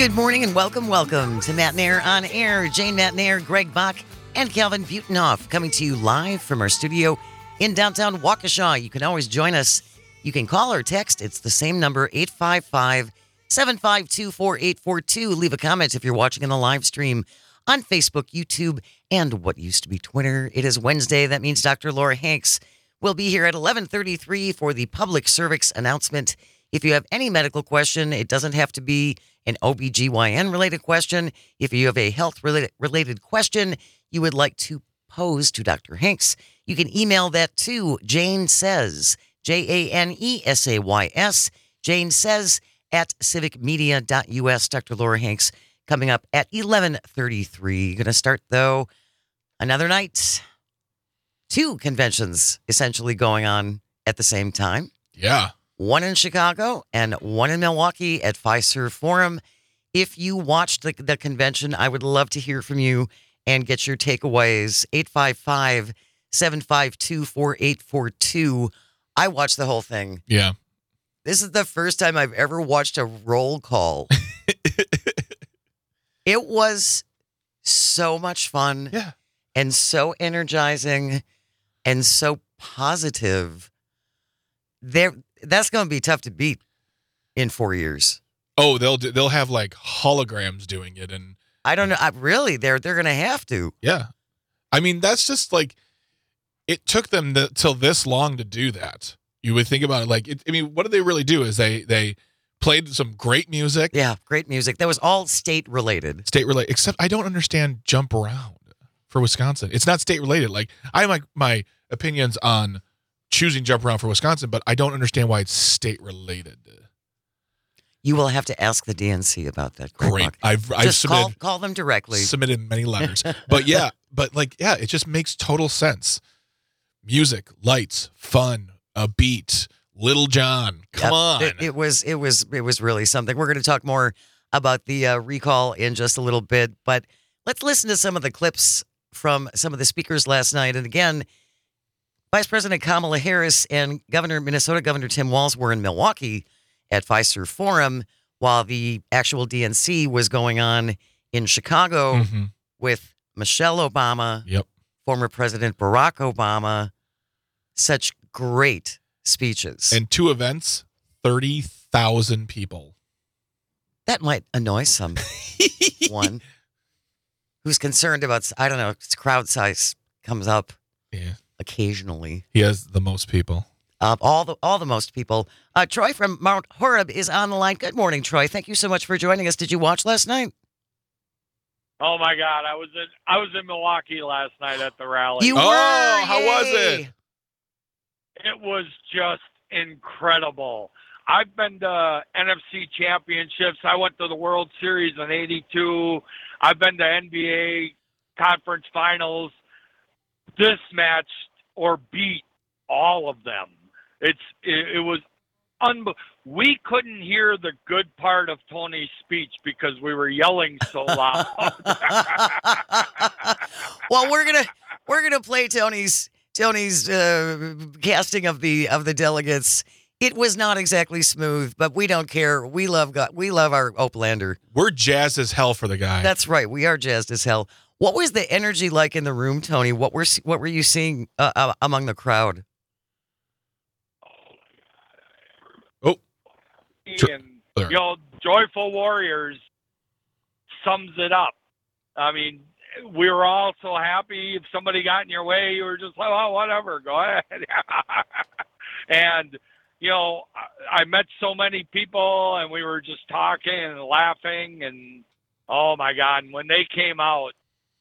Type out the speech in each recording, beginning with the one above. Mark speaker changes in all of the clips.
Speaker 1: Good morning and welcome to Matt Nair on Air. Jane Matt Nair, Greg Bach, and Calvin Butenhoff coming to you live from our studio in downtown Waukesha. You can always join us. You can call or text. It's the same number, 855-752-4842. Leave a comment if you're watching in the live stream on Facebook, YouTube, and what used to be Twitter. It is Wednesday. That means Dr. Laura Hanks will be here at 11:33 for the public service announcement. If you have any medical question, it doesn't have to be an OBGYN related question. If you have a health related question you would like to pose to Dr. Hanks, you can email that to Jane Says, JANESAYS, Jane Says at civicmedia.us. Dr. Laura Hanks coming up at 11:33. Going to start, though, another night. Two conventions essentially going on at the same time.
Speaker 2: Yeah.
Speaker 1: One in Chicago and one in Milwaukee at Fiserv Forum. If you watched the convention, I would love to hear from you and get your takeaways. 855-752-4842. I watched the whole thing.
Speaker 2: Yeah.
Speaker 1: This is the first time I've ever watched a roll call. It was so much fun.
Speaker 2: Yeah.
Speaker 1: And so energizing and so positive. That's going to be tough to beat in 4 years.
Speaker 2: Oh, they'll have like holograms doing it, and
Speaker 1: I don't know. Really, they're going to have to.
Speaker 2: Yeah, I mean that's just like it took them till this long to do that. You would think about it like I mean, what did they really do? Is they played some great music.
Speaker 1: Yeah, great music. That was all state related.
Speaker 2: Except I don't understand Jump Around for Wisconsin. It's not state related. Like I have my opinions on choosing Jump Around for Wisconsin, but I don't understand why it's state related.
Speaker 1: You will have to ask the DNC about that.
Speaker 2: Great. I've submitted,
Speaker 1: call them directly.
Speaker 2: Submitted many letters. But it just makes total sense. Music, lights, fun, a beat, Little John. Come on.
Speaker 1: It was really something. We're going to talk more about the recall in just a little bit, but let's listen to some of the clips from some of the speakers last night. And again, Vice President Kamala Harris and Minnesota Governor Tim Walz were in Milwaukee at Fiserv Forum while the actual DNC was going on in Chicago with Michelle Obama, former President Barack Obama. Such great speeches.
Speaker 2: And two events, 30,000 people.
Speaker 1: That might annoy someone who's concerned about, I don't know, crowd size comes up occasionally.
Speaker 2: He has the most people.
Speaker 1: All the most people. Troy from Mount Horeb is on the line. Good morning, Troy. Thank you so much for joining us. Did you watch last night?
Speaker 3: Oh my God, I was in Milwaukee last night at the rally.
Speaker 1: You were?
Speaker 2: How was it?
Speaker 3: It was just incredible. I've been to NFC championships. I went to the World Series in '82. I've been to NBA conference finals. This matched or beat all of them. It was we couldn't hear the good part of Tony's speech because we were yelling so loud.
Speaker 1: Well, we're gonna play Tony's casting of the delegates. It was not exactly smooth, but we don't care. We love God. We love our Oplander.
Speaker 2: We're jazzed as hell for the guy.
Speaker 1: That's right. We are jazzed as hell. What was the energy like in the room, Tony? What were you seeing among the crowd?
Speaker 3: And Joyful Warriors sums it up. I mean, we were all so happy. If somebody got in your way, you were just like, oh, whatever, go ahead. And I met so many people, and we were just talking and laughing, and oh my God! And when they came out,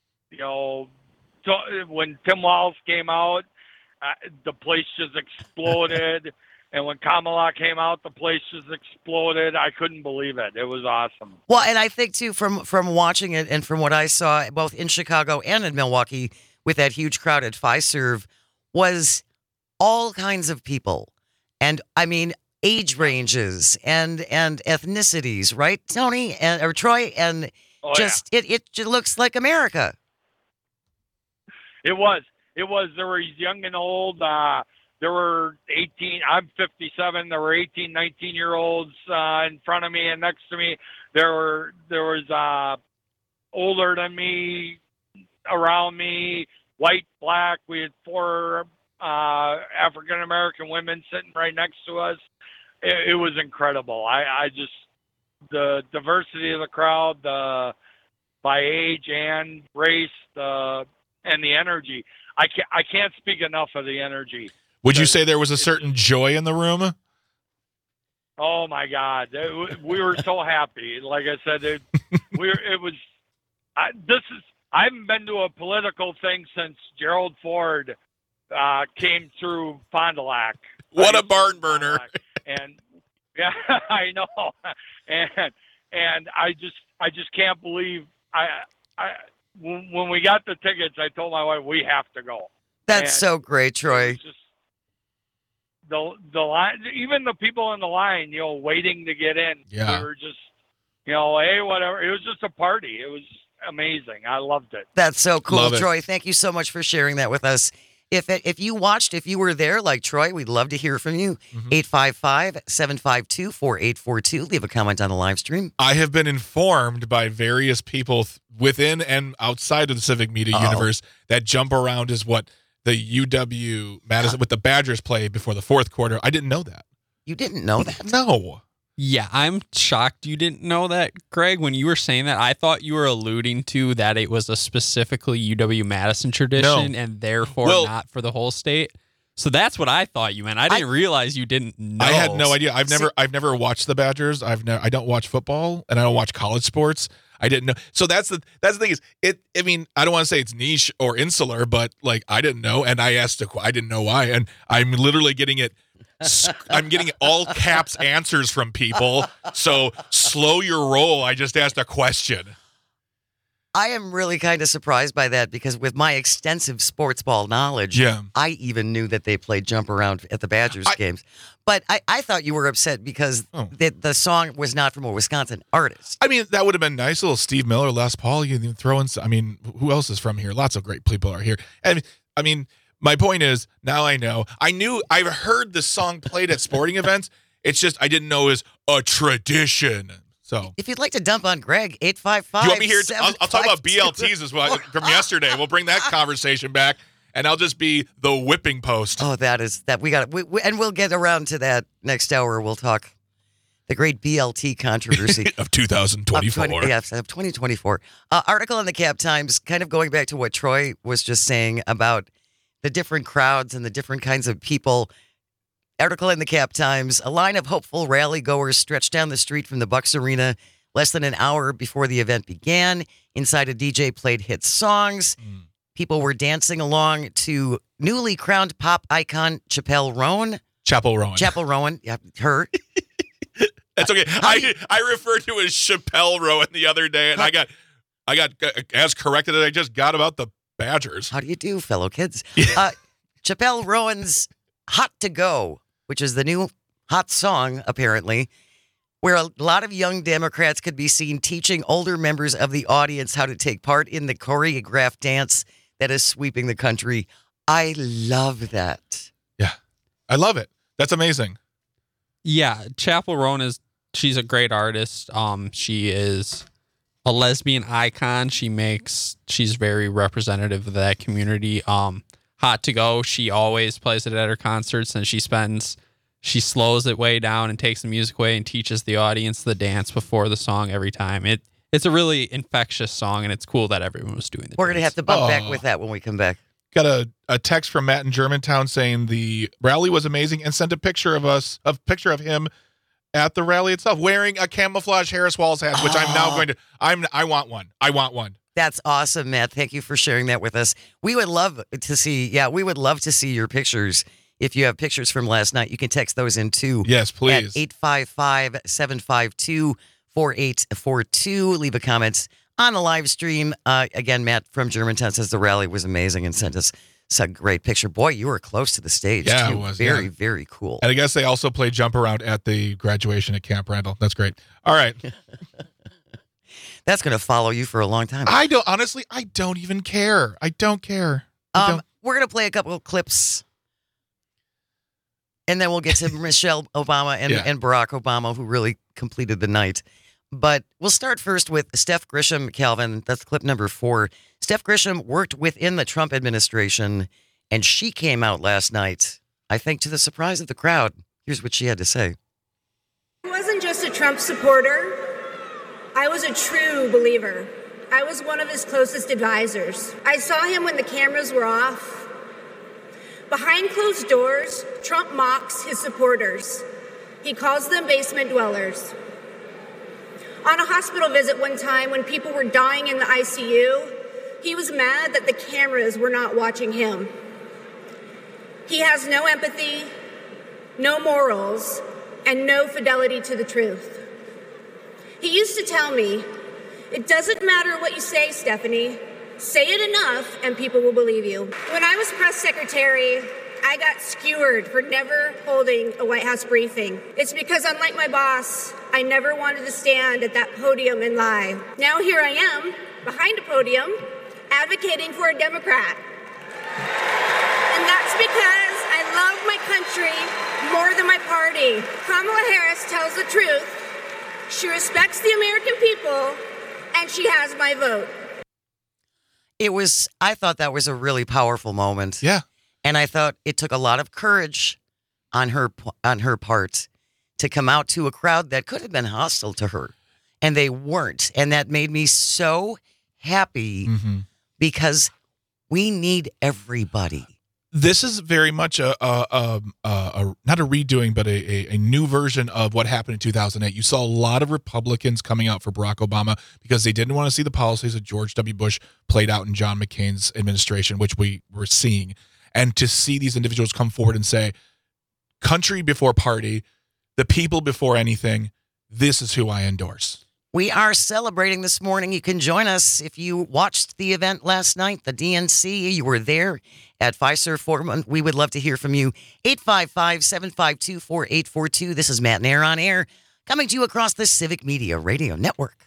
Speaker 3: when Tim Walz came out, the place just exploded. And when Kamala came out, the place just exploded. I couldn't believe it. It was awesome.
Speaker 1: Well, and I think, too, from watching it and from what I saw, both in Chicago and in Milwaukee, with that huge crowd at Fiserv, was all kinds of people. And, I mean, age ranges and ethnicities, right, Tony or Troy? And it looks like America.
Speaker 3: It was. There were young and old. There were 18, I'm 57, there were 18, 19-year-olds in front of me and next to me. there was older than me around me, white, black. We had 4 African American women sitting right next to us. It was incredible. I just, the diversity of the crowd, by age and race, and the energy. I can't speak enough of the energy.
Speaker 2: Would you say there was a certain joy in the room?
Speaker 3: Oh my God, we were so happy. Like I said, it was. I haven't been to a political thing since Gerald Ford came through Fond du Lac.
Speaker 2: What a barn burner!
Speaker 3: And yeah, I know. And I just can't believe when we got the tickets, I told my wife we have to go.
Speaker 1: That's so great, Troy.
Speaker 3: Just the line, even the people in the line, waiting to get in.
Speaker 2: Yeah.
Speaker 3: We were just, hey, whatever. It was just a party. It was amazing. I loved it.
Speaker 1: That's so cool,
Speaker 2: Love it.
Speaker 1: Troy. Thank you so much for sharing that with us. If you watched, if you were there like Troy, we'd love to hear from you. 855-752-4842. Leave a comment on the live stream.
Speaker 2: I have been informed by various people within and outside of the civic media universe that jump around is what the UW Madison with the Badgers play before the fourth quarter. I didn't know that.
Speaker 1: You didn't know that?
Speaker 2: No.
Speaker 4: Yeah, I'm shocked you didn't know that, Greg. When you were saying that, I thought you were alluding to that it was a specifically UW-Madison tradition and therefore not for the whole state. So that's what I thought you meant. I didn't realize you didn't know.
Speaker 2: I had no idea. I've never watched the Badgers. I don't watch football and I don't watch college sports. I didn't know. So that's the thing is I mean, I don't want to say it's niche or insular, but like I didn't know and I didn't know why, and I'm literally getting it. I'm getting all caps answers from people. So slow your roll. I just asked a question.
Speaker 1: I am really kind of surprised by that because with my extensive sports ball knowledge, I even knew that they played jump around at the Badgers games. But I thought you were upset because the song was not from a Wisconsin artist.
Speaker 2: I mean, that would have been nice. A little Steve Miller, Les Paul. You can throw in. I mean, who else is from here? Lots of great people are here. And I mean, my point is, now I know. I've heard the song played at sporting events. It's just I didn't know it was a tradition. So
Speaker 1: if you'd like to dump on Greg, 855.
Speaker 2: You want me here? I'll talk about BLTs as well from yesterday. We'll bring that conversation back, and I'll just be the whipping post.
Speaker 1: Oh, we got it. And we'll get around to that next hour. We'll talk the great BLT controversy
Speaker 2: of 2024.
Speaker 1: Of 2024. Article in the Cap Times, kind of going back to what Troy was just saying about the different crowds and the different kinds of people. Article in the Cap Times, a line of hopeful rally goers stretched down the street from the Bucks Arena less than an hour before the event began. Inside, a DJ played hit songs. People were dancing along to newly crowned pop icon Chappell Roan.
Speaker 2: Chappell Roan.
Speaker 1: Yeah, her.
Speaker 2: That's okay. I referred to it as Chappell Roan the other day, and I got as corrected as I just got about the Badgers.
Speaker 1: How do you do, fellow kids? Chappell Rowan's Hot to Go, which is the new hot song, apparently, where a lot of young Democrats could be seen teaching older members of the audience how to take part in the choreographed dance that is sweeping the country. I love that.
Speaker 2: Yeah, I love it. That's amazing.
Speaker 4: Yeah, Chappell Roan she's a great artist. She is a lesbian icon. She's very representative of that community. Hot to Go, she always plays it at her concerts, and she slows it way down and takes the music away and teaches the audience the dance before the song every time. It's a really infectious song, and it's cool that everyone was doing the
Speaker 1: We're going to
Speaker 4: dance.
Speaker 1: have to bump back with that when we come back.
Speaker 2: Got a text from Matt in Germantown saying the rally was amazing and sent a picture of him at the rally itself wearing a camouflage Harris Walls hat, which I'm now going to. I want one. I want one.
Speaker 1: That's awesome, Matt. Thank you for sharing that with us. We would love to see. Yeah, we would love to see your pictures. If you have pictures from last night, you can text those in too.
Speaker 2: Yes, please.
Speaker 1: At 855-752-4842. Leave a comment on the live stream. Again, Matt from Germantown says the rally was amazing and sent us a great picture. Boy, you were close to the stage.
Speaker 2: Yeah,
Speaker 1: too.
Speaker 2: it was.
Speaker 1: Very, very cool.
Speaker 2: And I guess they also played Jump Around at the graduation at Camp Randall. That's great. All right.
Speaker 1: That's going to follow you for a long time.
Speaker 2: I don't even care. I don't care.
Speaker 1: We're going to play a couple of clips. And then we'll get to Michelle Obama and Barack Obama, who really completed the night. But we'll start first with Steph Grisham, Calvin. That's clip number 4. Steph Grisham worked within the Trump administration, and she came out last night, I think to the surprise of the crowd. Here's what she had to say.
Speaker 5: I wasn't just a Trump supporter. I was a true believer. I was one of his closest advisors. I saw him when the cameras were off. Behind closed doors, Trump mocks his supporters. He calls them basement dwellers. On a hospital visit one time when people were dying in the ICU, he was mad that the cameras were not watching him. He has no empathy, no morals, and no fidelity to the truth. He used to tell me, "It doesn't matter what you say, Stephanie. Say it enough and people will believe you." When I was press secretary, I got skewered for never holding a White House briefing. It's because, unlike my boss, I never wanted to stand at that podium and lie. Now here I am, behind a podium, advocating for a Democrat. And that's because I love my country more than my party. Kamala Harris tells the truth. She respects the American people, and she has my vote.
Speaker 1: I thought that was a really powerful moment.
Speaker 2: Yeah.
Speaker 1: And I thought it took a lot of courage on her part to come out to a crowd that could have been hostile to her. And they weren't. And that made me so happy because we need everybody.
Speaker 2: This is very much a not a redoing, but a new version of what happened in 2008. You saw a lot of Republicans coming out for Barack Obama because they didn't want to see the policies of George W. Bush played out in John McCain's administration, which we were seeing. And to see these individuals come forward and say, country before party, the people before anything, this is who I endorse.
Speaker 1: We are celebrating this morning. You can join us if you watched the event last night, the DNC. You were there at Fiserv Forum. We would love to hear from you. 855-752-4842. This is Matt Nair on Air, coming to you across the Civic Media Radio Network.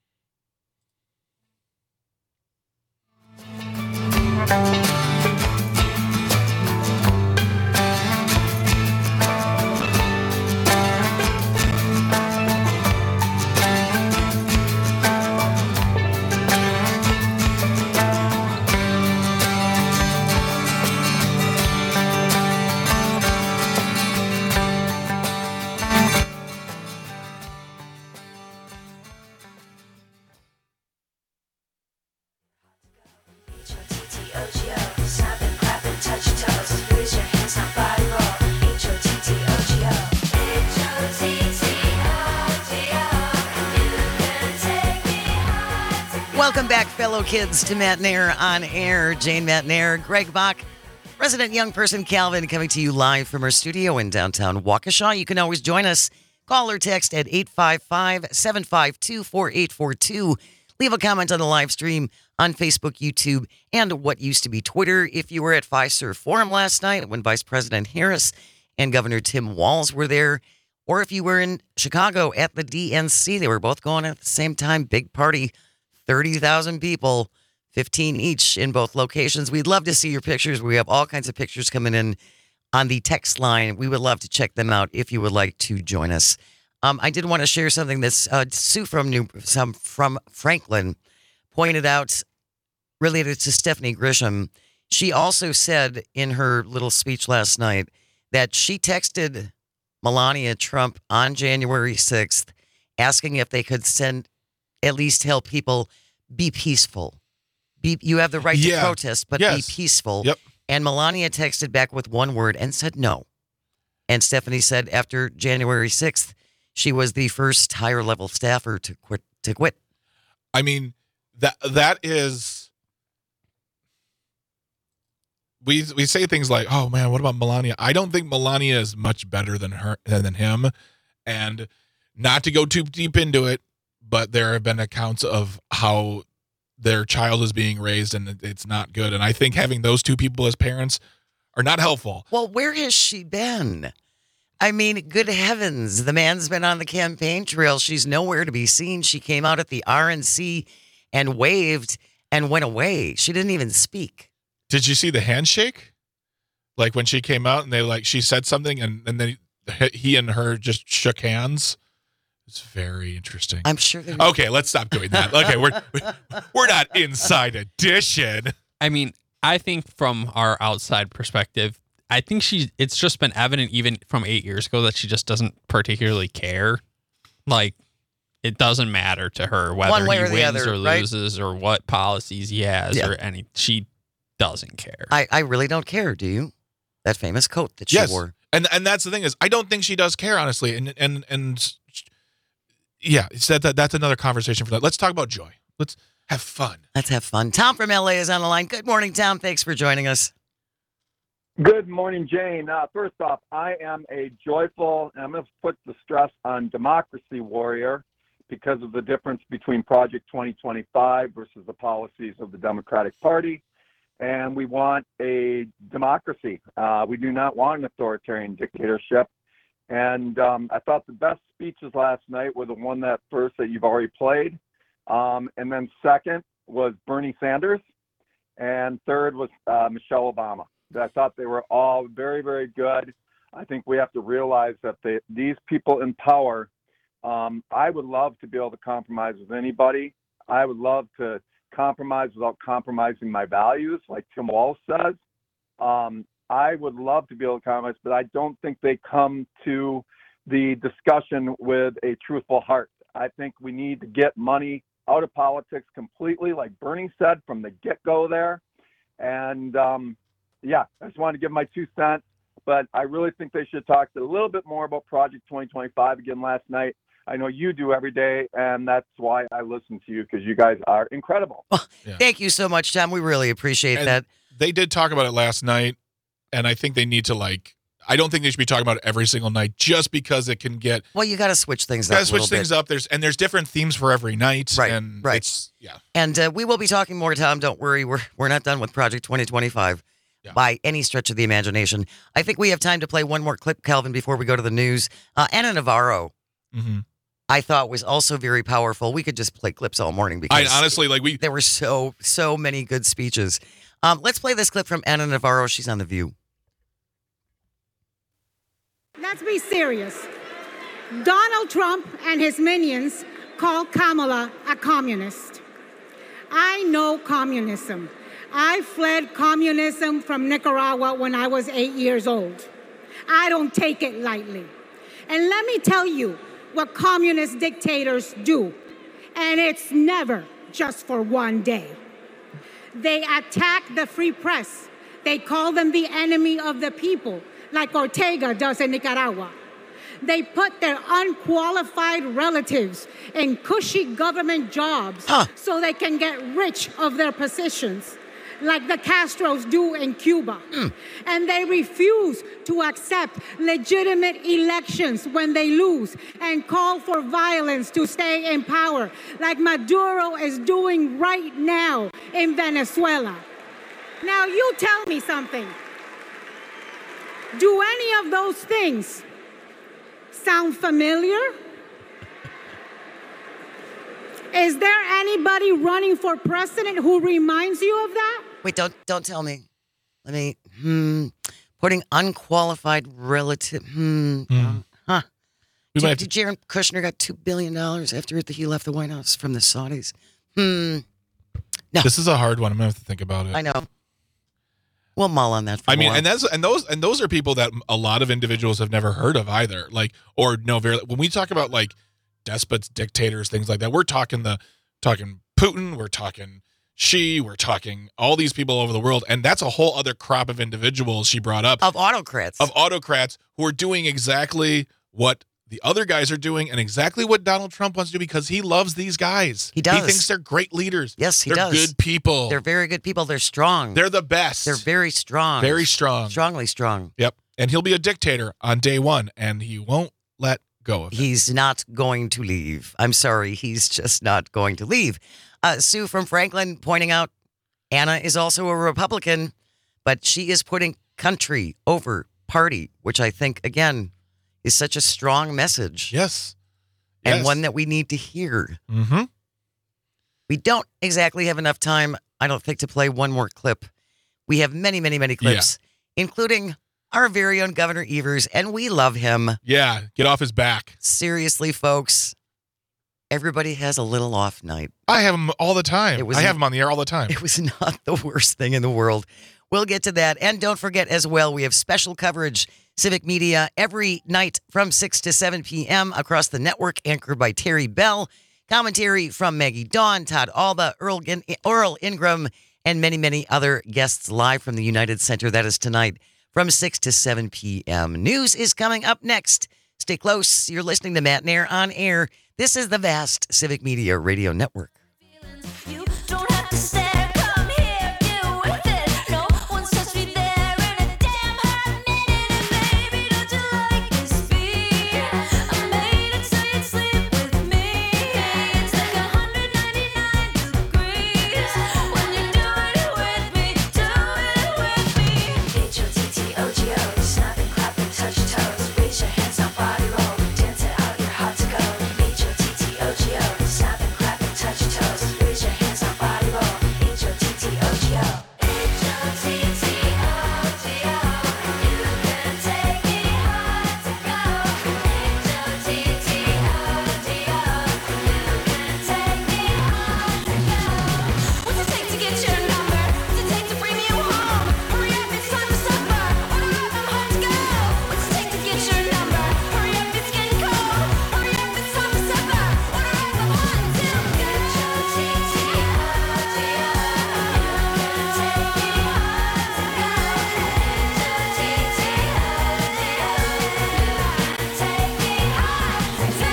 Speaker 1: Welcome back, fellow kids, to Matt Nair on Air. Jane Matt Nair, Greg Bach, resident young person Calvin, coming to you live from our studio in downtown Waukesha. You can always join us. Call or text at 855-752-4842. Leave a comment on the live stream on Facebook, YouTube, and what used to be Twitter. If you were at Fiserv Forum last night when Vice President Harris and Governor Tim Walz were there, or if you were in Chicago at the DNC, they were both going at the same time. Big party, 30,000 people, 15 each in both locations. We'd love to see your pictures. We have all kinds of pictures coming in on the text line. We would love to check them out if you would like to join us. I did want to share something that's Sue from Franklin pointed out related to Stephanie Grisham. She also said in her little speech last night that she texted Melania Trump on January 6th asking if they could at least help people be peaceful. You have the right to protest, but be peaceful.
Speaker 2: Yep.
Speaker 1: And Melania texted back with one word and said no. And Stephanie said after January 6th, she was the first higher level staffer to quit.
Speaker 2: I mean, that is, we say things like, "Oh man, what about Melania?" I don't think Melania is much better than him. And not to go too deep into it, but there have been accounts of how their child is being raised and it's not good. And I think having those two people as parents are not helpful.
Speaker 1: Well, where has she been? I mean, good heavens, the man's been on the campaign trail. She's nowhere to be seen. She came out at the RNC and waved and went away. She didn't even speak.
Speaker 2: Did you see the handshake? Like when she came out and she said something and then he and her just shook hands. It's very interesting.
Speaker 1: I'm sure.
Speaker 2: Okay, let's stop doing that. Okay, we're not Inside Edition.
Speaker 4: I mean, I think from our outside perspective, I think it's just been evident even from 8 years ago that she just doesn't particularly care. Like, it doesn't matter to her whether
Speaker 1: One way
Speaker 4: he
Speaker 1: or the
Speaker 4: wins
Speaker 1: other,
Speaker 4: or
Speaker 1: right?
Speaker 4: loses or what policies he has
Speaker 1: Yeah.
Speaker 4: or any. She doesn't care.
Speaker 1: I really don't care. Do you? That famous coat that she
Speaker 2: Yes.
Speaker 1: wore.
Speaker 2: And that's the thing is, I don't think she does care, honestly. And yeah, it's that's another conversation for that. Let's talk about Joy. Let's have fun.
Speaker 1: Let's have fun. Tom from LA is on the line. Good morning, Tom. Thanks for joining us.
Speaker 6: Good morning, Jane. First off, I am a joyful, and I'm going to put the stress on democracy warrior because of the difference between Project 2025 versus the policies of the Democratic Party. And we want a democracy. We do not want an authoritarian dictatorship. And I thought the best speeches last night were the one that you've already played. And then second was Bernie Sanders. And third was Michelle Obama. I thought they were all very, very good. I think we have to realize that these people in power, I would love to be able to compromise with anybody. I would love to compromise without compromising my values, like Tim Walz says. I would love to be able to compromise, but I don't think they come to the discussion with a truthful heart. I think we need to get money out of politics completely, like Bernie said from the get-go there. And yeah, I just wanted to give my 2 cents, but I really think they should talk a little bit more about Project 2025 again last night. I know you do every day, and that's why I listen to you, because you guys are incredible.
Speaker 2: Yeah.
Speaker 1: Thank you so much, Tom. We really appreciate
Speaker 2: And
Speaker 1: that.
Speaker 2: They did talk about it last night, and I think they need to I don't think they should be talking about it every single night just because it can get.
Speaker 1: Well, you got to switch things up.
Speaker 2: Got to
Speaker 1: a
Speaker 2: switch
Speaker 1: little
Speaker 2: things
Speaker 1: bit.
Speaker 2: up. There's different themes for every night.
Speaker 1: Right,
Speaker 2: And
Speaker 1: right.
Speaker 2: It's, yeah.
Speaker 1: And we will be talking more, Tom. Don't worry. We're not done with Project 2025 by any stretch of the imagination. I think we have time to play one more clip, Calvin, before we go to the news. Anna Navarro,
Speaker 2: Mm-hmm.
Speaker 1: I thought was also very powerful. We could just play clips all morning because
Speaker 2: I honestly
Speaker 1: there were so many good speeches. Let's play this clip from Anna Navarro. She's on The View.
Speaker 7: Let's be serious. Donald Trump and his minions call Kamala a communist. I know communism. I fled communism from Nicaragua when I was 8 years old. I don't take it lightly. And let me tell you what communist dictators do. And it's never just for one day. They attack the free press. They call them the enemy of the people, like Ortega does in Nicaragua. They put their unqualified relatives in cushy government jobs so they can get rich of their positions, like the Castros do in Cuba. And they refuse to accept legitimate elections when they lose and call for violence to stay in power, like Maduro is doing right now in Venezuela. Now you tell me something. Do any of those things sound familiar? Is there anybody running for president who reminds you of that?
Speaker 1: Wait, don't tell me. Let me. Putting unqualified relative. Huh.
Speaker 2: We might have
Speaker 1: Did Jared Kushner got $2 billion after he left the White House from the Saudis? No.
Speaker 2: This is a hard one. I'm gonna have to think about it.
Speaker 1: I know. We'll mull on that for a while.
Speaker 2: and those are people that a lot of individuals have never heard of either. Like, or no, very. When we talk about like despots, dictators, things like that, we're talking Putin, we're talking Xi, we're talking all these people over the world, and that's a whole other crop of individuals she brought up
Speaker 1: Of autocrats
Speaker 2: who are doing exactly what the other guys are doing and exactly what Donald Trump wants to do because he loves these guys.
Speaker 1: He does.
Speaker 2: He thinks they're great leaders.
Speaker 1: Yes, he
Speaker 2: they're
Speaker 1: does.
Speaker 2: Good people.
Speaker 1: They're very good people. They're strong.
Speaker 2: They're the best.
Speaker 1: They're very strong.
Speaker 2: Very strong.
Speaker 1: Strongly strong.
Speaker 2: Yep. And he'll be a dictator on day one, and he won't let go of it.
Speaker 1: He's not going to leave. I'm sorry. He's just not going to leave. Sue from Franklin pointing out Anna is also a Republican, but she is putting country over party, which I think, again, is such a strong message.
Speaker 2: Yes.
Speaker 1: And
Speaker 2: Yes.
Speaker 1: one that we need to hear.
Speaker 2: Mm-hmm.
Speaker 1: We don't exactly have enough time, I don't think, to play one more clip. We have many, many, many clips, including our very own Governor Evers, and we love him.
Speaker 2: Yeah, get off his back.
Speaker 1: Seriously, folks, everybody has a little off night.
Speaker 2: I have him all the time.
Speaker 1: It was-
Speaker 2: I have him on the air all the time.
Speaker 1: It was not the worst thing in the world. We'll get to that. And don't forget as well, we have special coverage, Civic Media, every night from 6 to 7 p.m. across the network, anchored by Terry Bell. Commentary from Maggie Dawn, Todd Alba, Earl Ingram, and many, many other guests live from the United Center. That is tonight from 6 to 7 p.m. News is coming up next. Stay close. You're listening to Matt Nair on air. This is the vast Civic Media Radio Network.
Speaker 8: You don't have to stare, come here, deal with it. No one's touched me there in a damn hot minute. And baby, don't you like this beat? I made it so you'd sleep with me. It's like 199 degrees when you're doing it with me, H-O-T-T-O-G-O, snap and clap and touch your toes. Raise your hands up, body roll, dance it out, you're hot to go. H-O-T-T-O-G-O, snap and clap and touch your toes. Raise your hands up, body roll, H-O-T-T-O-G-O. H-O-T-T-O-G-O, you can take me hard to go. H-O-T-T-O-G-O, you can take me hard to go. What's it take to get your number? What's it take to bring you home? Hurry up, it's time for supper. Order up, I'm home to go. What's it take to get your number? Hurry up, it's getting cold. Hurry up, it's time for supper. Order up, I'm home to go. H-O-T-T-O-G-O, you can take me hard to go. H-O-T-T-O-G-O, you can take me hard to go.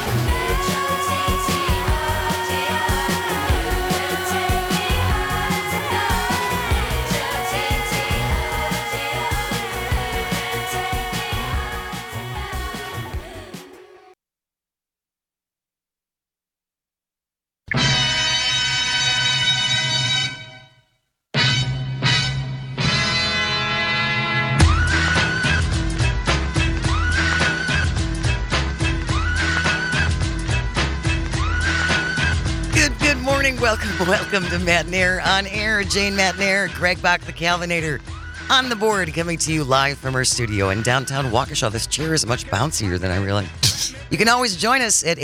Speaker 1: Good morning. Welcome to Matt Nair on air. Jane Matt Nair, Greg Bach, the Calvinator, on the board, coming to you live from our studio in downtown Waukesha. This chair is much bouncier than I realized. You can always join us at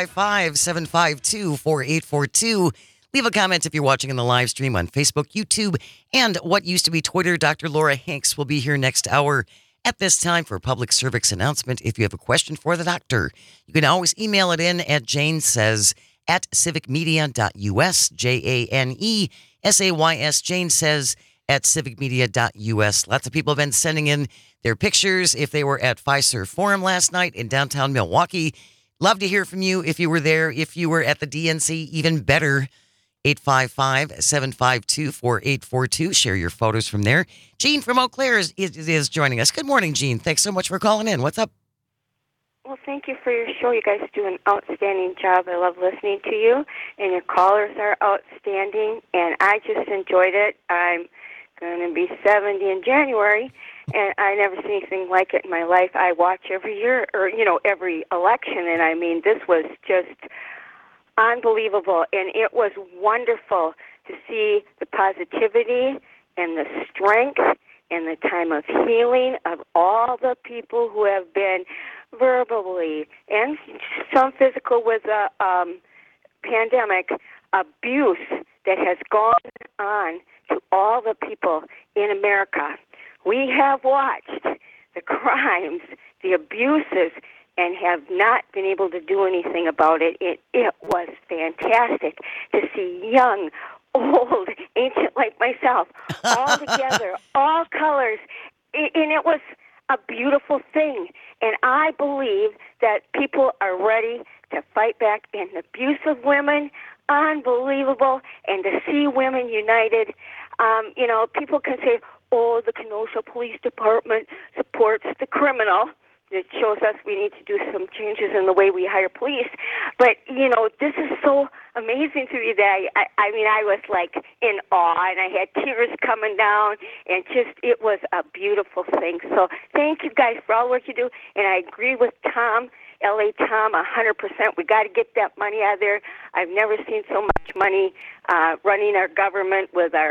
Speaker 1: 855-752-4842. Leave a comment if you're watching in the live stream on Facebook, YouTube, and what used to be Twitter. Dr. Laura Hanks will be here next hour at this time for a public service announcement. If you have a question for the doctor, you can always email it in at janesays@civicmedia.us, JANESAYS, Jane Says at civicmedia.us. Lots of people have been sending in their pictures if they were at Fiserv Forum last night in downtown Milwaukee. Love to hear from you if you were there. If you were at the DNC, even better. 855-752-4842. Share your photos from there. Jean from Eau Claire is joining us. Good morning, Jean. Thanks so much for calling in. What's up?
Speaker 9: Well, thank you for your show. You guys do an outstanding job. I love listening to you, and your callers are outstanding, and I just enjoyed it. I'm going to be 70 in January, and I never seen anything like it in my life. I watch every year, or, every election, and I mean, this was just unbelievable, and it was wonderful to see the positivity and the strength and the time of healing of all the people who have been verbally and some physical with the pandemic abuse that has gone on to all the people in America. We have watched the crimes, the abuses, and have not been able to do anything about it. It was fantastic to see young, old, ancient like myself, all together, all colors, and it was a beautiful thing. And I believe that people are ready to fight back in the abuse of women, unbelievable, and to see women united. People can say, oh, the Kenosha Police Department supports the criminal. It shows us we need to do some changes in the way we hire police. But, this is so amazing to me that I was like in awe, and I had tears coming down, and it was a beautiful thing. So thank you guys for all the work you do, and I agree with Tom, L.A. Tom, 100%. We got to get that money out of there. I've never seen so much money running our government with our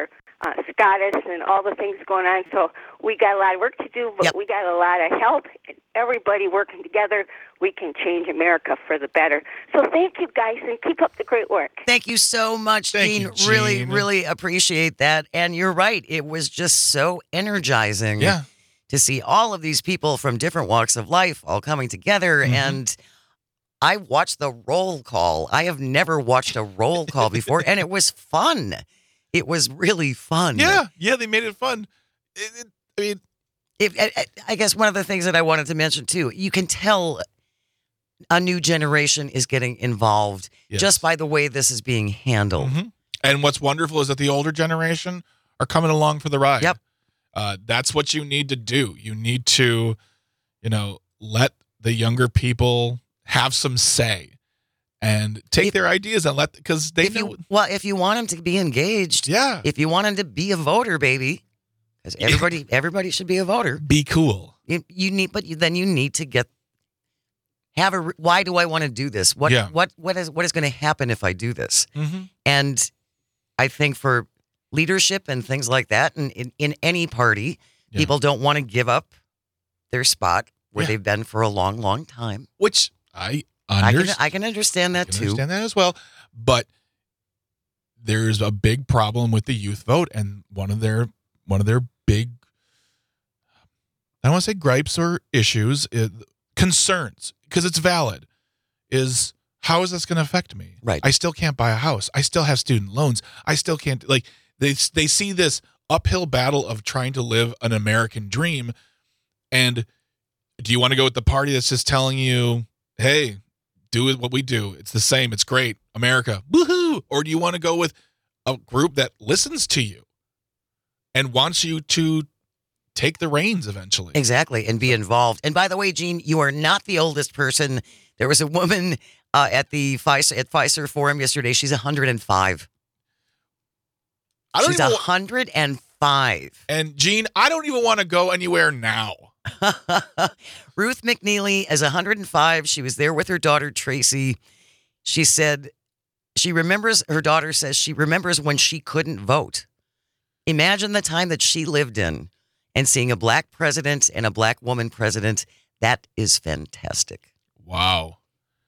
Speaker 9: SCOTUS and all the things going on. So we got a lot of work to do, but
Speaker 1: Yep.
Speaker 9: we got a lot of help. Everybody working together, we can change America for the better. So thank you, guys, and keep up the great work.
Speaker 1: Thank you so much,
Speaker 2: Thank
Speaker 1: Gene.
Speaker 2: you, Gene.
Speaker 1: Really, really appreciate that. And you're right. It was just so energizing
Speaker 2: Yeah.
Speaker 1: to see all of these people from different walks of life all coming together.
Speaker 2: Mhm.
Speaker 1: And I watched the roll call. I have never watched a roll call before, and it was fun. It was really fun.
Speaker 2: Yeah. They made it fun. I mean,
Speaker 1: I guess one of the things that I wanted to mention too, you can tell a new generation is getting involved
Speaker 2: yes.
Speaker 1: just by the way this is being handled.
Speaker 2: Mhm. And what's wonderful is that the older generation are coming along for the ride.
Speaker 1: Yep.
Speaker 2: That's what you need to do. You need to, let the younger people have some say and take their ideas and because they know.
Speaker 1: If you want them to be engaged,
Speaker 2: Yeah.
Speaker 1: if you want them to be a voter, baby, because everybody should be a voter.
Speaker 2: Be cool.
Speaker 1: You need, then you need to why do I want to do this? What is going to happen if I do this?
Speaker 2: Mm-hmm.
Speaker 1: And I think for leadership and things like that, and in any party,
Speaker 2: Yeah.
Speaker 1: people don't want to give up their spot where
Speaker 2: Yeah.
Speaker 1: they've been for a long, long time.
Speaker 2: Which I
Speaker 1: I can understand that
Speaker 2: I can
Speaker 1: too.
Speaker 2: understand that as well. But there's a big problem with the youth vote, and one of their big, I don't want to say gripes or issues, concerns, because it's valid, is how is this going to affect me?
Speaker 1: Right.
Speaker 2: I still can't buy a house. I still have student loans. I still can't, they see this uphill battle of trying to live an American dream. And do you want to go with the party that's just telling you, hey, do what we do. It's the same. It's great. America. Woohoo. Or do you want to go with a group that listens to you and wants you to take the reins eventually?
Speaker 1: Exactly, and be involved. And by the way, Gene, you are not the oldest person. There was a woman at the Pfizer Forum yesterday. She's 105. She's 105.
Speaker 2: And Gene, I don't even want to go anywhere now.
Speaker 1: Ruth McNeely is 105. She was there with her daughter, Tracy. She said her daughter says she remembers when she couldn't vote. Imagine the time that she lived in and seeing a black president and a black woman president. That is fantastic.
Speaker 2: Wow.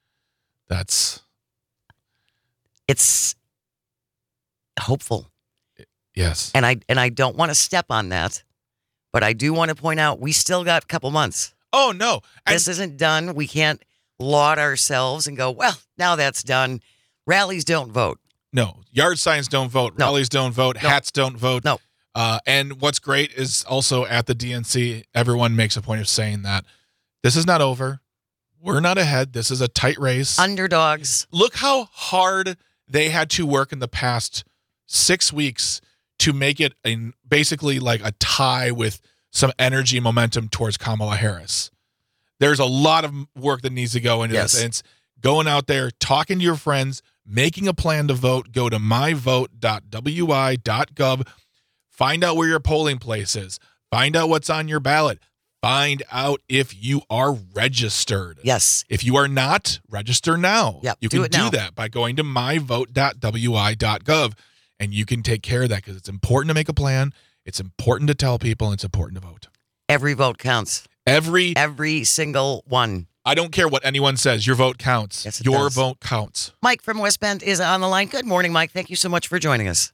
Speaker 1: It's hopeful.
Speaker 2: Yes.
Speaker 1: And I don't want to step on that, but I do want to point out we still got a couple months.
Speaker 2: Oh, no.
Speaker 1: This isn't done. We can't laud ourselves and go, well, now that's done. Rallies don't vote.
Speaker 2: No. Yard signs don't vote.
Speaker 1: No.
Speaker 2: Rallies don't vote.
Speaker 1: No.
Speaker 2: Hats don't vote.
Speaker 1: No.
Speaker 2: And what's great is also at the DNC, everyone makes a point of saying that this is not over. We're not ahead. This is a tight race.
Speaker 1: Underdogs.
Speaker 2: Look how hard they had to work in the past 6 weeks to make it basically like a tie with some energy momentum towards Kamala Harris. There's a lot of work that needs to go into
Speaker 1: Yes.
Speaker 2: this. And it's going out there, talking to your friends, making a plan to vote. Go to myvote.wi.gov. Find out where your polling place is. Find out what's on your ballot. Find out if you are registered.
Speaker 1: Yes.
Speaker 2: If you are not, register now.
Speaker 1: Yep,
Speaker 2: You
Speaker 1: do
Speaker 2: can
Speaker 1: it now.
Speaker 2: do that by going to myvote.wi.gov, and you can take care of that because it's important to make a plan. It's important to tell people. And it's important to vote.
Speaker 1: Every vote counts. Every single one.
Speaker 2: I don't care what anyone says. Your vote counts.
Speaker 1: Yes, it
Speaker 2: Your
Speaker 1: does.
Speaker 2: vote counts.
Speaker 1: Mike from West Bend is on the line. Good morning, Mike. Thank you so much for joining us.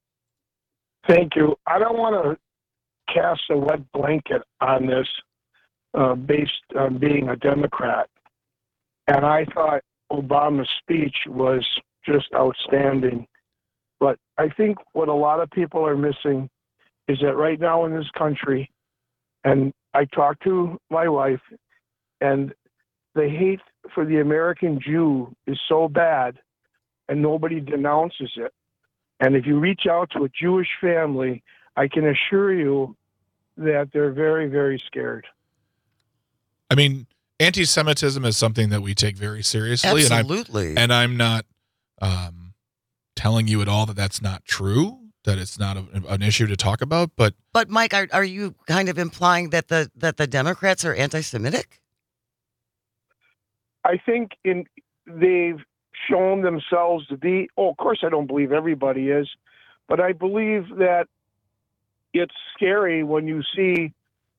Speaker 10: Thank you. I don't want to cast a wet blanket on this based on being a Democrat. And I thought Obama's speech was just outstanding. But I think what a lot of people are missing is that right now in this country, and I talked to my wife, and the hate for the American Jew is so bad, and nobody denounces it. And if you reach out to a Jewish family, I can assure you that they're very, very scared.
Speaker 2: I mean, anti-Semitism is something that we take very seriously.
Speaker 1: Absolutely.
Speaker 2: And I'm not telling you at all that that's not true, that it's not an issue to talk about. But
Speaker 1: Mike, are you kind of implying that the Democrats are anti-Semitic?
Speaker 10: I think they've shown themselves to be, of course I don't believe everybody is, but I believe that it's scary when you see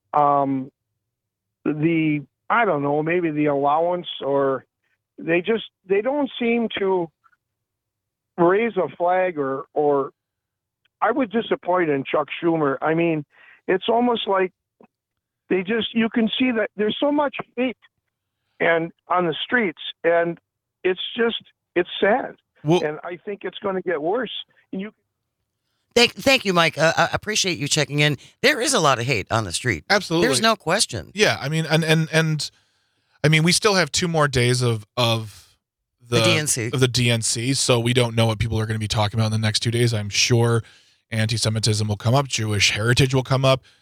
Speaker 10: I don't know, maybe the allowance, or they don't seem to raise a flag, or I was disappointed in Chuck Schumer. I mean, it's almost like you can see that there's so much hate and on the streets, and it's sad.
Speaker 2: Well,
Speaker 10: And I think it's going to get worse. And you
Speaker 1: Thank you, Mike. I appreciate you checking in. There is a lot of hate on the street.
Speaker 2: absolutely.
Speaker 1: There's no question.
Speaker 2: Yeah, I mean, and I mean, we still have 2 more days of
Speaker 1: The DNC.
Speaker 2: of the DNC, so we don't know what people are going to be talking about in the next 2 days. I'm sure anti-Semitism will come up, Jewish heritage will come up.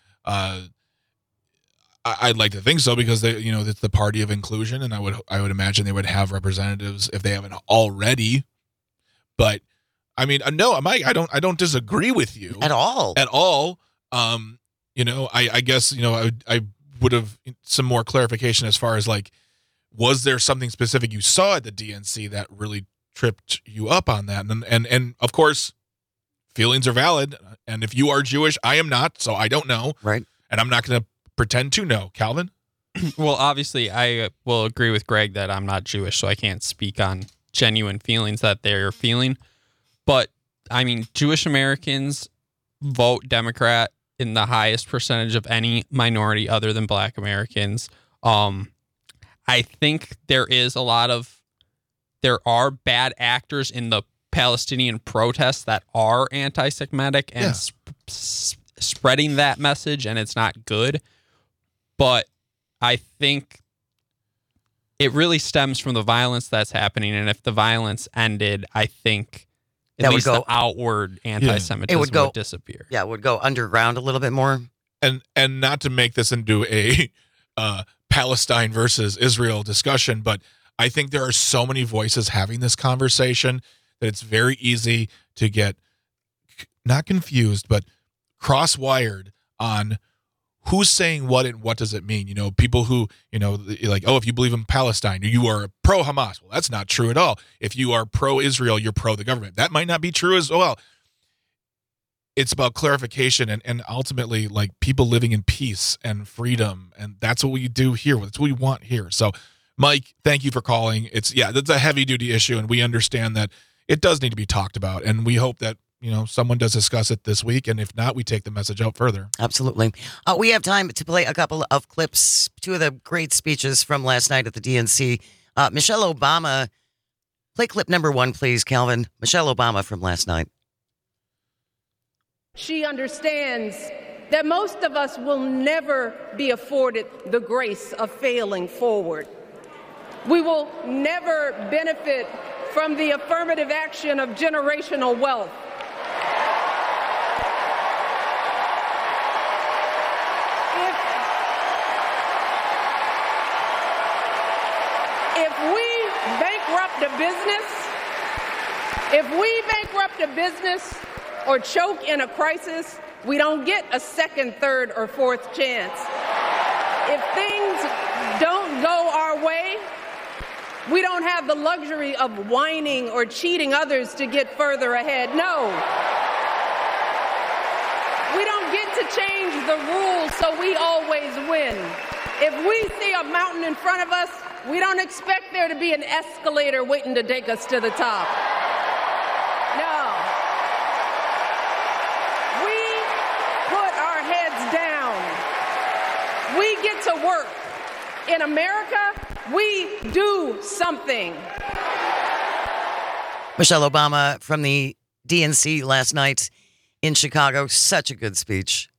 Speaker 2: I'd like to think so, because it's the party of inclusion, and I would imagine they would have representatives if they haven't already. But I mean, no, Mike, I don't disagree with you
Speaker 1: At all.
Speaker 2: at all. I guess I would have some more clarification as far as, like, was there something specific you saw at the DNC that really tripped you up on that? And of course, feelings are valid. And if you are Jewish, I am not, so I don't know.
Speaker 1: Right.
Speaker 2: And I'm not going to pretend to know. Calvin?
Speaker 4: Well, obviously, I will agree with Greg that I'm not Jewish, so I can't speak on genuine feelings that they're feeling. But, I mean, Jewish Americans vote Democrat in the highest percentage of any minority other than Black Americans. I think there are bad actors in the Palestinian protests that are anti-Semitic and spreading that message, and it's not good. But I think it really stems from the violence that's happening, and if the violence ended, I think at least the outward anti-Semitism would disappear.
Speaker 1: Yeah, it would go underground a little bit more.
Speaker 2: And not to make this into a Palestine versus Israel discussion, but I think there are so many voices having this conversation that it's very easy to get not confused, but cross-wired on who's saying what and what does it mean. People who, like, oh, if you believe in Palestine, you are pro-Hamas. Well, that's not true at all. If you are pro-Israel, you're pro the government. That might not be true as well. It's about clarification and ultimately, like, people living in peace and freedom. And that's what we do here. That's what we want here. So, Mike, thank you for calling. That's a heavy duty issue, and we understand that it does need to be talked about. And we hope that, someone does discuss it this week. And if not, we take the message out further.
Speaker 1: Absolutely. We have time to play a couple of clips, 2 of the great speeches from last night at the DNC. Michelle Obama, play clip number 1, please, Calvin. Michelle Obama from last night.
Speaker 11: She understands that most of us will never be afforded the grace of failing forward. We will never benefit from the affirmative action of generational wealth. If we bankrupt a business or choke in a crisis, we don't get a second, third, or fourth chance. If things don't go our way, we don't have the luxury of whining or cheating others to get further ahead. No. We don't get to change the rules so we always win. If we see a mountain in front of us, we don't expect there to be an escalator waiting to take us to the top. No. We put our heads down. We get to work. In America, we do something.
Speaker 1: Michelle Obama from the DNC last night in Chicago. Such a good speech.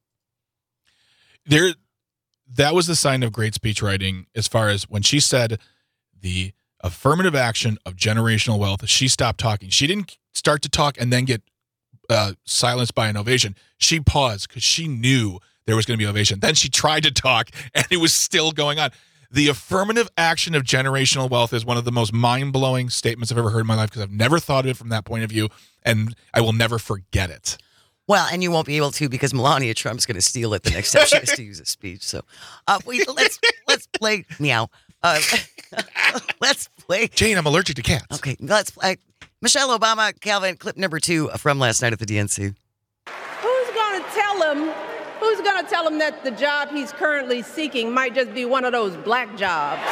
Speaker 2: That was the sign of great speech writing, as far as when she said the affirmative action of generational wealth. She stopped talking. She didn't start to talk and then get silenced by an ovation. She paused because she knew there was going to be ovation. Then she tried to talk and it was still going on. The affirmative action of generational wealth is one of the most mind-blowing statements I've ever heard in my life, because I've never thought of it from that point of view, and I will never forget it.
Speaker 1: Well, and you won't be able to, because Melania Trump's going to steal it the next time she has to use a speech. So, let's play meow. Let's play.
Speaker 2: Jane, I'm allergic to cats.
Speaker 1: Okay, let's play Michelle Obama, Calvin, clip number 2 from last night at the DNC.
Speaker 11: Who's going to tell him was going to tell him that the job he's currently seeking might just be one of those black jobs.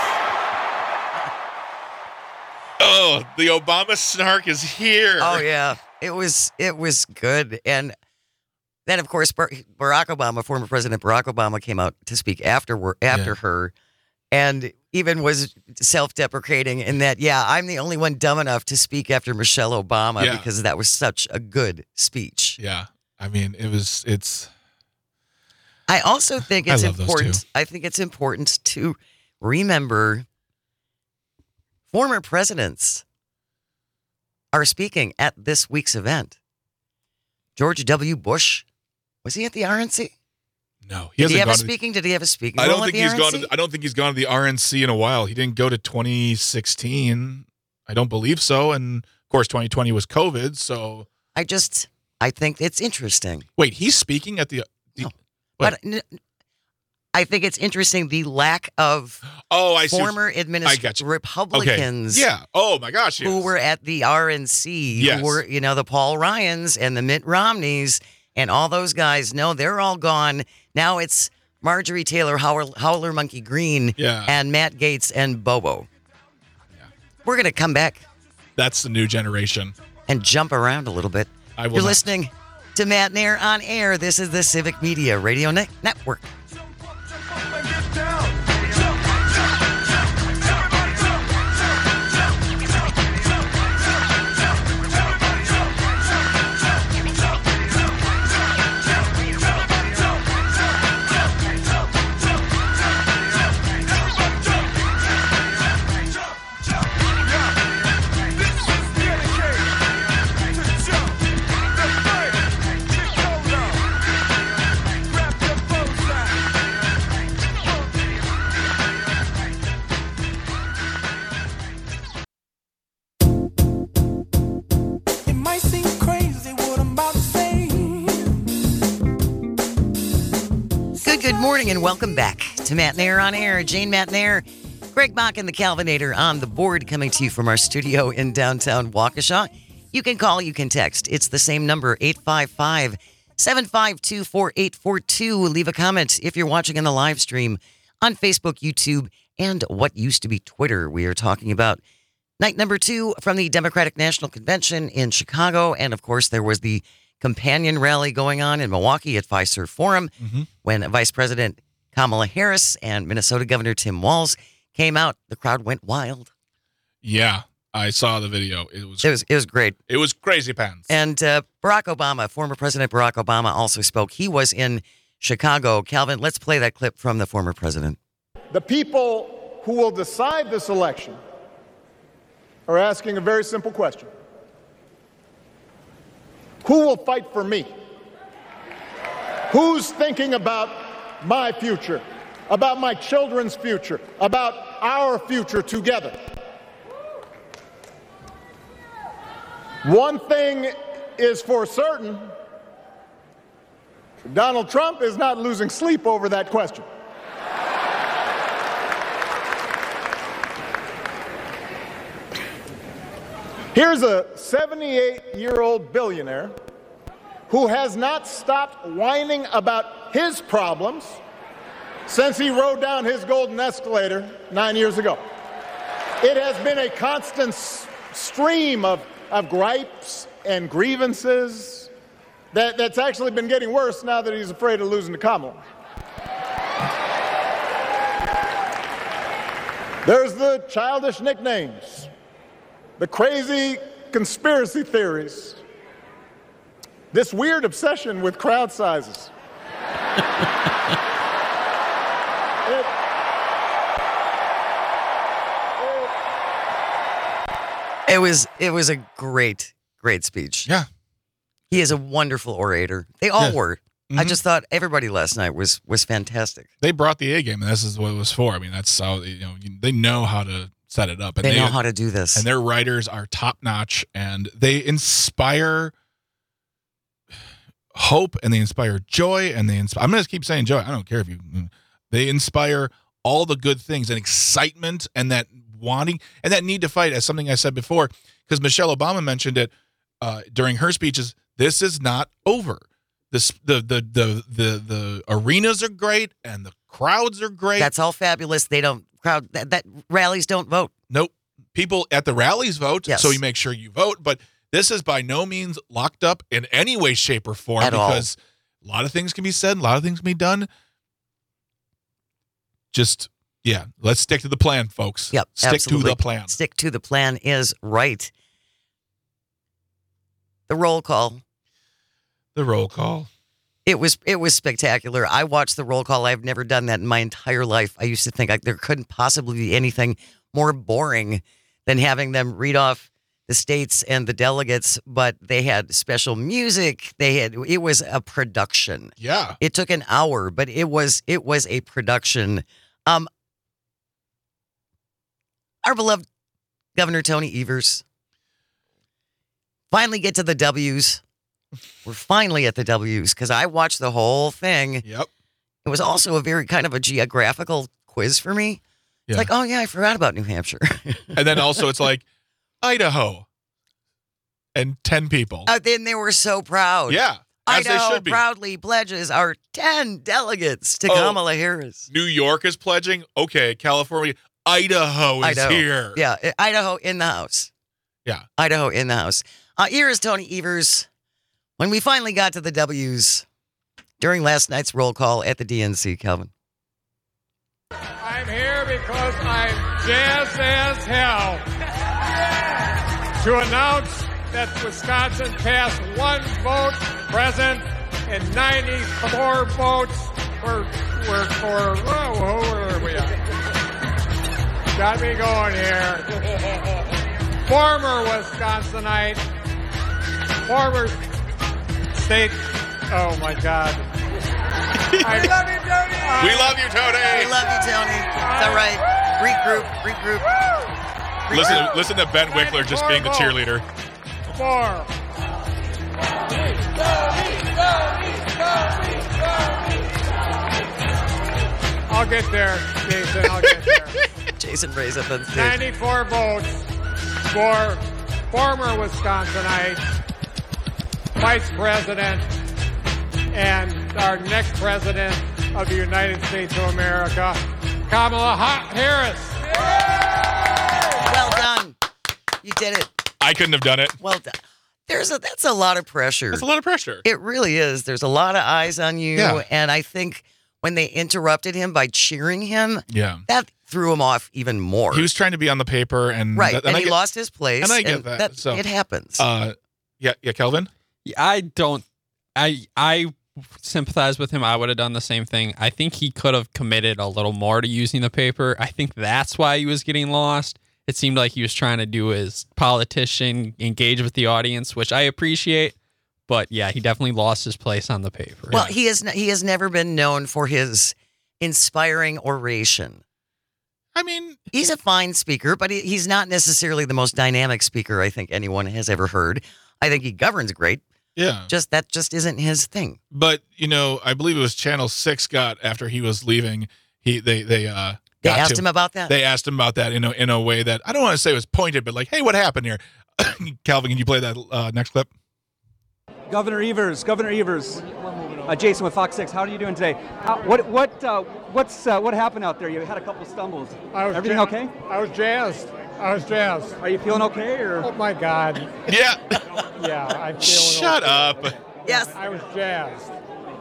Speaker 2: Oh, the Obama snark is here.
Speaker 1: Oh yeah, it was good. And then of course Barack Obama, former President Barack Obama, came out to speak after her, and even was self-deprecating in that, I'm the only one dumb enough to speak after Michelle Obama because that was such a good speech.
Speaker 2: Yeah, I mean it's.
Speaker 1: I also think it's
Speaker 2: I love those
Speaker 1: important.
Speaker 2: two.
Speaker 1: I think it's important to remember former presidents are speaking at this week's event. George W. Bush, was he at the RNC?
Speaker 2: No,
Speaker 1: Did he have a speaking role at the RNC?
Speaker 2: I don't think he's gone to the RNC in a while. He didn't go to 2016. I don't believe so. And of course, 2020 was COVID. So
Speaker 1: I think it's interesting.
Speaker 2: Wait, he's speaking at the.
Speaker 1: But I think it's interesting the lack of former Republicans.
Speaker 2: Okay. Yeah. Oh my gosh. Yes.
Speaker 1: Who were at the RNC?
Speaker 2: Yes.
Speaker 1: Who were the Paul Ryans and the Mitt Romneys and all those guys? No, they're all gone. Now it's Marjorie Taylor Howler Monkey Green and Matt Gaetz and Bobo. Yeah. We're gonna come back.
Speaker 2: That's the new generation.
Speaker 1: And jump around a little bit. You're listening to Matt Nair on air. This is the Civic Media Radio Network. Good morning and welcome back to Matt Nair on air. Jane Matt Nair, Greg Bach and the Calvinator on the board, coming to you from our studio in downtown Waukesha. You can call, you can text. It's the same number, 855-752-4842. Leave a comment if you're watching in the live stream on Facebook, YouTube, and what used to be Twitter. We are talking about night number 2 from the Democratic National Convention in Chicago. And of course, there was the companion rally going on in Milwaukee at Fiserv Forum when Vice President Kamala Harris and Minnesota Governor Tim Walz came out. The crowd went wild.
Speaker 2: Yeah, I saw the video. It was
Speaker 1: great.
Speaker 2: It was crazy pants.
Speaker 1: And Barack Obama, former President Barack Obama, also spoke. He was in Chicago. Calvin, let's play that clip from the former president.
Speaker 12: The people who will decide this election are asking a very simple question. Who will fight for me? Who's thinking about my future, about my children's future, about our future together? One thing is for certain, Donald Trump is not losing sleep over that question. Here's a 78-year-old billionaire who has not stopped whining about his problems since he rode down his golden escalator 9 years ago. It has been a constant stream of gripes and grievances that's actually been getting worse now that he's afraid of losing to Kamala. There's the childish nicknames, the crazy conspiracy theories, this weird obsession with crowd sizes.
Speaker 1: It was a great speech.
Speaker 2: Yeah.
Speaker 1: He is a wonderful orator. They all were.
Speaker 2: Mm-hmm.
Speaker 1: I just thought everybody last night was fantastic.
Speaker 2: They brought the A game, and this is what it was for. I mean, that's how they know how to set it up. And
Speaker 1: they know how to do this.
Speaker 2: And their writers are top notch, and they inspire hope, and they inspire joy, and I'm going to keep saying joy. I don't care if you. They inspire all the good things and excitement, and that wanting and that need to fight, as something I said before, because Michelle Obama mentioned it during her speeches. This is not over. The arenas are great and the crowds are great.
Speaker 1: That's all fabulous. They don't crowd that rallies don't vote.
Speaker 2: Nope. People at the rallies vote,
Speaker 1: Yes.
Speaker 2: so you make sure you vote. But this is by no means locked up in any way, shape, or form
Speaker 1: At all.
Speaker 2: because a lot of things can be said, a lot of things can be done. Just, yeah, let's stick to the plan, folks.
Speaker 1: Yep,
Speaker 2: Stick
Speaker 1: absolutely.
Speaker 2: to the plan.
Speaker 1: Stick to the plan is right. The roll call.
Speaker 2: The roll call.
Speaker 1: It was spectacular. I watched the roll call. I've never done that in my entire life. I used to think there couldn't possibly be anything more boring than having them read off the states and the delegates, but they had special music. It was a production.
Speaker 2: Yeah.
Speaker 1: It took an hour, but it was a production. Our beloved Governor Tony Evers. Finally get to the W's. We're finally at the W's because I watched the whole thing.
Speaker 2: Yep.
Speaker 1: It was also a very kind of a geographical quiz for me. It's
Speaker 2: Yeah.
Speaker 1: like, oh yeah, I forgot about New Hampshire.
Speaker 2: And then also it's like Idaho and 10 people.
Speaker 1: Then they were so proud.
Speaker 2: Yeah. As they
Speaker 1: Idaho
Speaker 2: should be.
Speaker 1: proudly pledges our 10 delegates to
Speaker 2: Oh.
Speaker 1: Kamala Harris.
Speaker 2: New York is pledging. Okay, California. Idaho is here.
Speaker 1: Yeah, Idaho in the house.
Speaker 2: Yeah.
Speaker 1: Idaho in the house. Here is Tony Evers. When we finally got to the W's during last night's roll call at the DNC, Calvin.
Speaker 13: I'm here because I'm jazzed as hell to announce that Wisconsin passed one vote present and 94 votes where are we at? Got me going here. Former Wisconsinite, former state, oh my God. I love you, Tony.
Speaker 2: We love you, Tony.
Speaker 1: We love you, Tony. It's all right. Regroup.
Speaker 2: Listen to Ben Wickler just being the cheerleader.
Speaker 13: 4. I'll get there, Jason. I'll get there.
Speaker 1: Jason Ray's up on stage.
Speaker 13: 94 votes for former Wisconsinite, Vice President, and our next President of the United States of America, Kamala Harris.
Speaker 1: Well done. You did it.
Speaker 2: I couldn't have done it.
Speaker 1: Well done. That's a lot of pressure.
Speaker 2: That's a lot of pressure.
Speaker 1: It really is. There's a lot of eyes on you.
Speaker 2: Yeah.
Speaker 1: And I think when they interrupted him by cheering him,
Speaker 2: Yeah.
Speaker 1: that threw him off even more.
Speaker 2: He was trying to be on the paper and
Speaker 1: right. And
Speaker 2: I
Speaker 1: he
Speaker 2: get-
Speaker 1: lost his place.
Speaker 2: And I get that. So
Speaker 1: it happens.
Speaker 2: Yeah, Kelvin?
Speaker 4: I sympathize with him. I would have done the same thing. I think he could have committed a little more to using the paper. I think that's why he was getting lost. It seemed like he was trying to do his politician, engage with the audience, which I appreciate. But yeah, he definitely lost his place on the paper.
Speaker 1: Well, he has never been known for his inspiring oration.
Speaker 2: I mean,
Speaker 1: he's a fine speaker, but he's not necessarily the most dynamic speaker I think anyone has ever heard. I think he governs great.
Speaker 2: Yeah.
Speaker 1: That just isn't his thing.
Speaker 2: But, I believe it was Channel 6 got, after he was leaving, they
Speaker 1: asked him about that?
Speaker 2: They asked him about that in a way that, I don't want to say was pointed, but like, hey, what happened here? Calvin, can you play that next clip?
Speaker 14: Governor Evers, Jason with Fox 6. How are you doing today? What happened out there? You had a couple stumbles. Everything okay?
Speaker 13: I was jazzed.
Speaker 14: Are you feeling okay? Or?
Speaker 13: Oh my God.
Speaker 2: Yeah.
Speaker 13: Yeah, I'm feeling
Speaker 2: Shut
Speaker 13: okay.
Speaker 2: up.
Speaker 1: Yes.
Speaker 13: I was jazzed.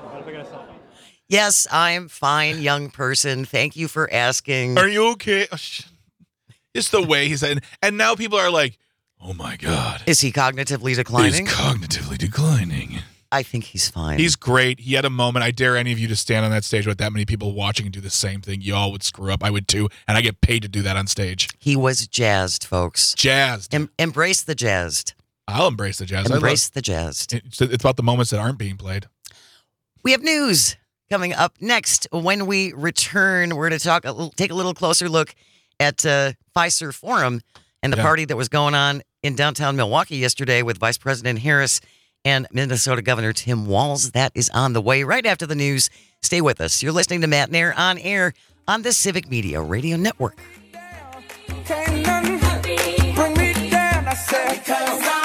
Speaker 1: Yes, I'm fine, young person. Thank you for asking.
Speaker 2: Are you okay? It's the way he said, and now people are like, oh my God.
Speaker 1: Is he cognitively declining?
Speaker 2: He's cognitively declining.
Speaker 1: I think he's fine.
Speaker 2: He's great. He had a moment. I dare any of you to stand on that stage with that many people watching and do the same thing. You all would screw up. I would too. And I get paid to do that on stage.
Speaker 1: He was jazzed, folks.
Speaker 2: Jazzed.
Speaker 1: Embrace the jazzed.
Speaker 2: I'll embrace the jazz.
Speaker 1: Embrace the jazzed.
Speaker 2: It's about the moments that aren't being played.
Speaker 1: We have news coming up next. When we return, we're going to take a little closer look at Pfizer Forum and the party that was going on in downtown Milwaukee yesterday with Vice President Harris and Minnesota Governor Tim Walz. That is on the way right after the news. Stay with us. You're listening to Matt Nair on air on the Civic Media Radio Network.
Speaker 8: Can't nothing bring me down, I said, 'cause